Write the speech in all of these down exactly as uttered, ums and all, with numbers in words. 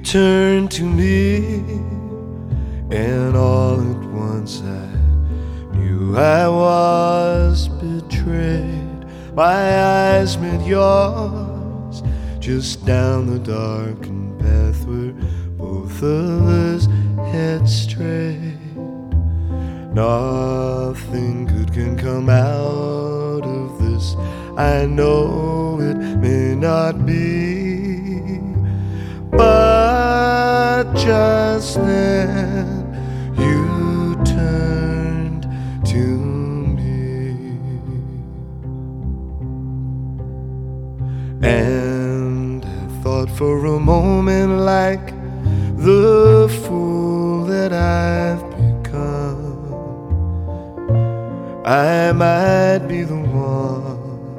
turned to me, and all at once I knew I was betrayed. My eyes met yours just down the darkened path where both of us had strayed. Nothing good can come out of this. I know it may not be, but just then you turned to me, and I thought for a moment, like the fool that I've become, I might be the one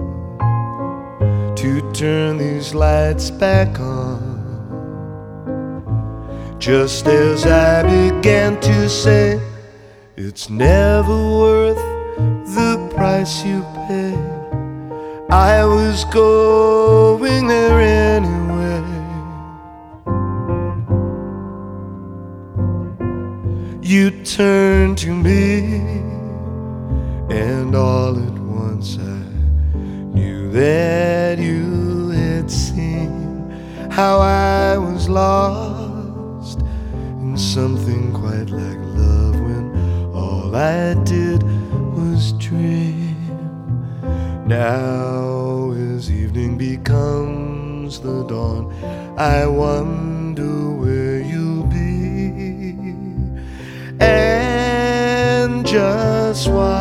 to turn these lights back on. Just as I began to say, it's never worth the price you pay, I was going there anyway. You turned to me, and all at once I knew that you had seen how I was lost in something quite like love, when all I did was dream. Now as evening becomes the dawn, I wonder where you'll be, and just why